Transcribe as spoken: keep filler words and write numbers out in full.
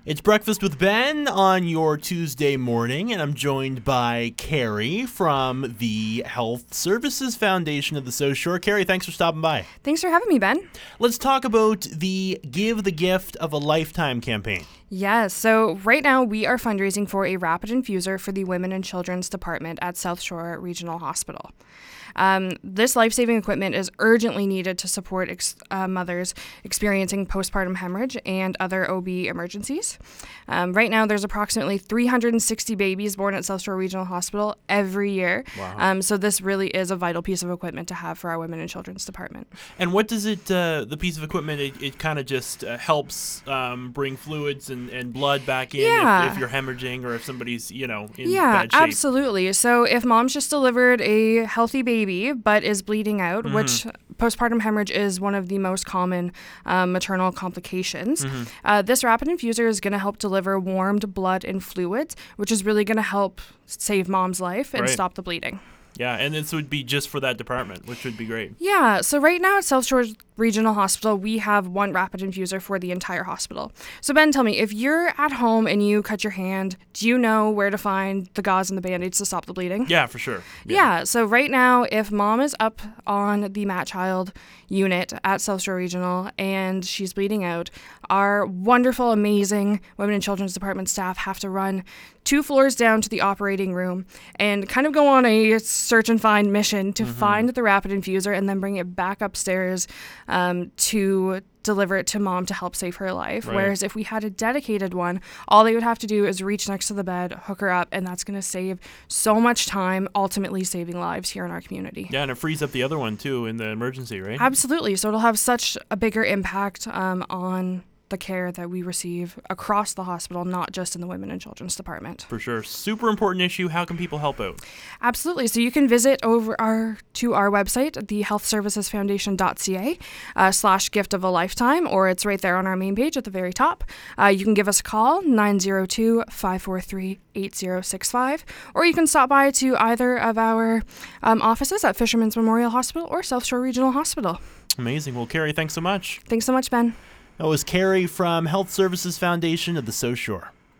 It's Breakfast with Ben on your Tuesday morning, and I'm joined by Carrie from the Health Services Foundation of the South Shore. Carrie, thanks for stopping by. Thanks for having me, Ben. Let's talk about the Give the Gift of a Lifetime campaign. Yes, so right now we are fundraising for a rapid infuser for the Women and Children's Department at South Shore Regional Hospital. Um, this life-saving equipment is urgently needed to support ex- uh, mothers experiencing postpartum hemorrhage and other O B emergencies. Um, right now, there's approximately three hundred sixty babies born at South Shore Regional Hospital every year. Wow. Um, so this really is a vital piece of equipment to have for our Women and Children's Department. And what does it, uh, the piece of equipment, it, it kind of just uh, helps um, bring fluids and, and blood back in Yeah. if, if you're hemorrhaging or if somebody's, you know, in Yeah, bad shape. absolutely. So if mom's just delivered a healthy baby but is bleeding out, Mm-hmm. which postpartum hemorrhage is one of the most common um, maternal complications, Mm-hmm. uh, this rapid infuser is going to help deliver warmed blood and fluids, which is really going to help save mom's life and Right. stop the bleeding. Yeah, and this would be just for that department, which would be great. Yeah, so right now at South Shore Regional Hospital, we have one rapid infuser for the entire hospital. So Ben, tell me, if you're at home and you cut your hand, do you know where to find the gauze and the Band-Aids to stop the bleeding? Yeah, for sure. Yeah, so right now, if mom is up on the Mat Child unit at South Shore Regional and she's bleeding out, our wonderful, amazing Women and Children's Department staff have to run two floors down to the operating room and kind of go on a search and find mission to Mm-hmm. find the rapid infuser and then bring it back upstairs um, to deliver it to mom to help save her life. Right. Whereas if we had a dedicated one, all they would have to do is reach next to the bed, hook her up, and that's going to save so much time, ultimately saving lives here in our community. Yeah, and it frees up the other one, too, in the emergency, right? Absolutely. So it'll have such a bigger impact um, on the care that we receive across the hospital, not just in the Women and Children's Department. For sure. Super important issue. How can people help out? Absolutely. So you can visit over our to our website, the health services foundation dot c a uh, slash gift of a lifetime, or it's right there on our main page at the very top. Uh, you can give us a call, nine zero two, five four three, eight zero six five, or you can stop by to either of our um, offices at Fisherman's Memorial Hospital or South Shore Regional Hospital. Amazing. Well, Carrie, thanks so much. Thanks so much, Ben. That was Carrie from Health Services Foundation of the South Shore.